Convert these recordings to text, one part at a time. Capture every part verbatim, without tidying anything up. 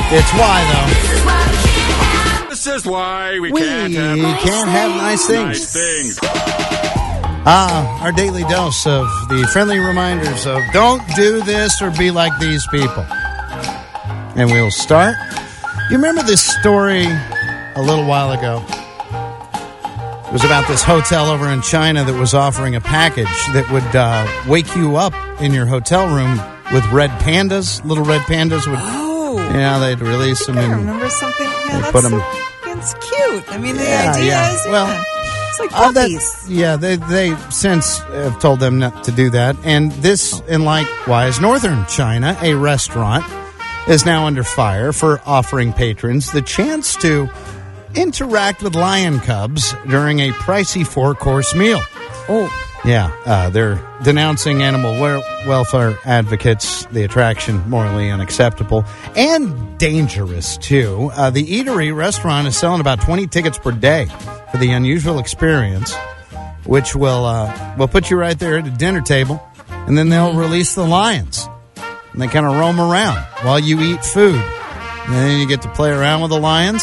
It's why, though. This is why we, We can't have can't have nice things. nice things. Ah, our daily dose of the friendly reminders of don't do this or be like these people. And we'll start. You remember this story a little while ago? It was about this hotel over in China that was offering a package that would uh, wake you up in your hotel room with red pandas. Little red pandas would... Oh. Yeah, they'd release them. I and remember something. Yeah, they that's put 'em- so, it's cute. I mean, the Yeah, idea yeah. is, Well, yeah, it's like All that- puppies. yeah, they they since have told them not to do that. And this, and likewise, Northern China, a restaurant, is now under fire for offering patrons the chance to interact with lion cubs during a pricey four-course meal. Oh. Yeah, uh, they're denouncing animal wel- welfare advocates, the attraction morally unacceptable and dangerous, too. Uh, the eatery restaurant is selling about twenty tickets per day for the unusual experience, which will uh, will put you right there at a dinner table, and then they'll release the lions. And they kind of roam around while you eat food. And then you get to play around with the lions.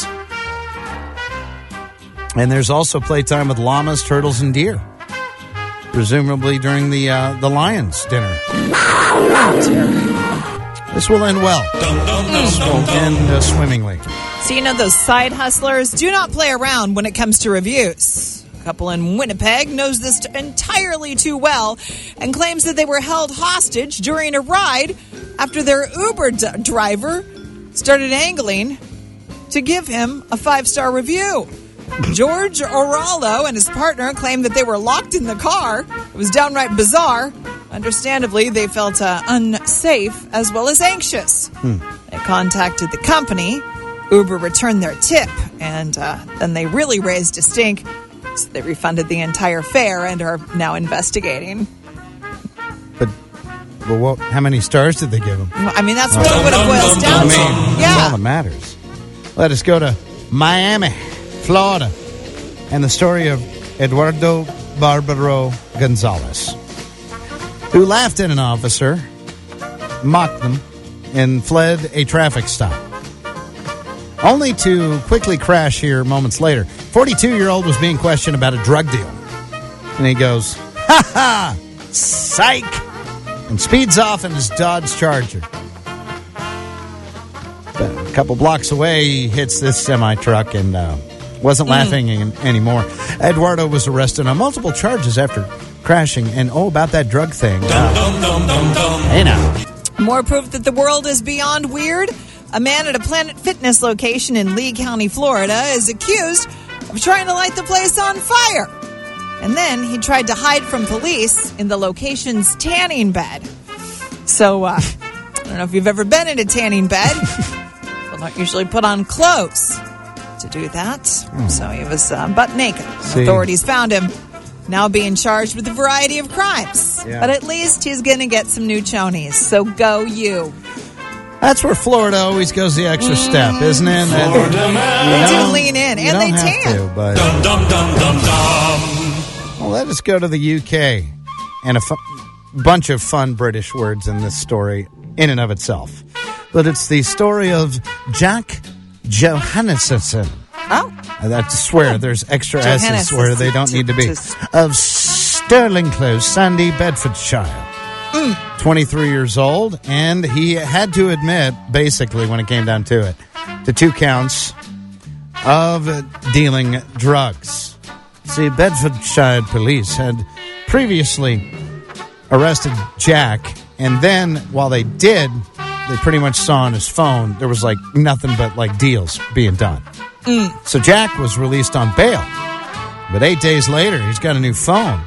And there's also playtime with llamas, turtles, and deer. Presumably during the uh, the Lions dinner. This will end well. This will end uh, swimmingly. So, you know, those side hustlers do not play around when it comes to reviews. A couple in Winnipeg knows this entirely too well and claims that they were held hostage during a ride after their Uber d- driver started angling to give him a five-star review. George Orallo and his partner claimed that they were locked in the car. It was downright bizarre. Understandably, they felt uh, unsafe as well as anxious. Hmm. They contacted the company. Uber returned their tip, and uh, then they really raised a stink. So they refunded the entire fare and are now investigating. But, but what, how many stars did they give him? I mean, that's really what it boils down I to. mean, that's all Yeah. that matters. Let us go to Miami, Florida, and the story of Eduardo Barbaro Gonzalez, who laughed at an officer, mocked them, and fled a traffic stop, only to quickly crash here moments later. forty-two-year-old was being questioned about a drug deal, and he goes, ha ha, psych, and speeds off in his Dodge Charger. But a couple blocks away, he hits this semi-truck and uh, wasn't laughing mm. anymore. Eduardo was arrested on multiple charges after crashing, and oh, about that drug thing. Uh, Dum, dum, dum, dum. Hey now. More proof that the world is beyond weird. A man at a Planet Fitness location in Lee County, Florida, is accused of trying to light the place on fire. And then he tried to hide from police in the location's tanning bed. So, uh, I don't know if you've ever been in a tanning bed. People don't usually put on clothes to do that. Mm. So he was uh, butt naked. See. Authorities found him, now being charged with a variety of crimes. Yeah. But at least he's going to get some new chonies. So go you. That's where Florida always goes the extra step, isn't it? Florida man. They don't- do lean in, you and they don't have tan. to, but, Dum, dum, dum, dum, dum. well, let us go to the U K, and a fu- bunch of fun British words in this story in and of itself. But it's the story of Jack Johannesson. Oh, I have to swear, there's extra S's where they don't need to be. Johannesson. Of Stirling Close, Sandy, Bedfordshire. Mm. twenty-three years old, and he had to admit, basically, when it came down to it, to two counts of dealing drugs. See, Bedfordshire police had previously arrested Jack, and then while they did, they pretty much saw on his phone there was like nothing but like deals being done. Mm. So Jack was released on bail, but eight days later he's got a new phone.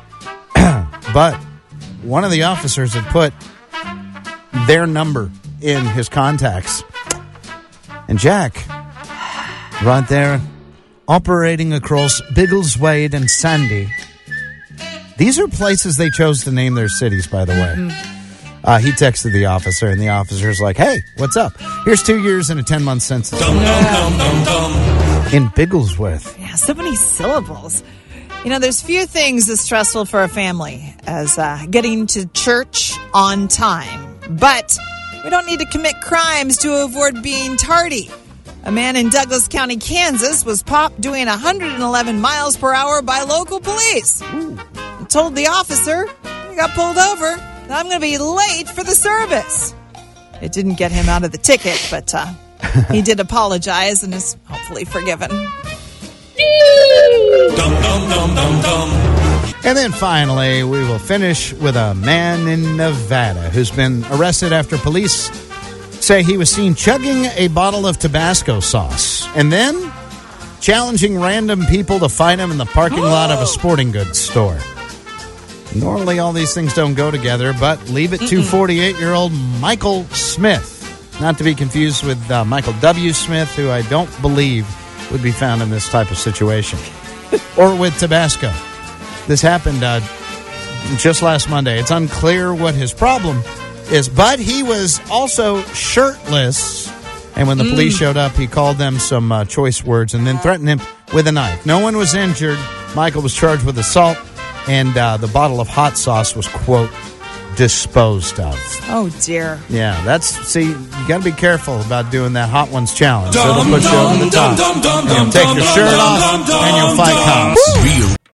But one of the officers had put their number in his contacts, and Jack, right there, operating across Biggleswade and Sandy. These are places they chose to name their cities, by the way. Mm-hmm. Uh, he texted the officer, and the officer's like, hey, what's up? Here's two years and a ten-month sentence. Dum, dum, dum, dum, dum. In Bigglesworth. Yeah, so many syllables. You know, there's few things as stressful for a family as uh, getting to church on time. But We don't need to commit crimes to avoid being tardy. A man in Douglas County, Kansas, was popped doing one hundred eleven miles per hour by local police. He told the officer he got pulled over that I'm going to be late for the service. It didn't get him out of the ticket, but uh, he did apologize and is hopefully forgiven. Dum dum dum dum dum. And then finally, we will finish with a man in Nevada who's been arrested after police say he was seen chugging a bottle of Tabasco sauce and then challenging random people to fight him in the parking lot of a sporting goods store. Normally, all these things don't go together, but leave it to forty-eight-year-old Michael Smith, not to be confused with uh, Michael W. Smith, who I don't believe would be found in this type of situation, or with Tabasco. This happened uh, just last Monday. It's unclear what his problem is, but he was also shirtless. And when the mm. police showed up, he called them some uh, choice words and then threatened him with a knife. No one was injured. Michael was charged with assault, and uh, the bottle of hot sauce was, quote, disposed of. Oh, dear. Yeah, that's, see, you got to be careful about doing that Hot Ones challenge. It'll put you over the top. You'll take your shirt off, and you'll fight cops. Real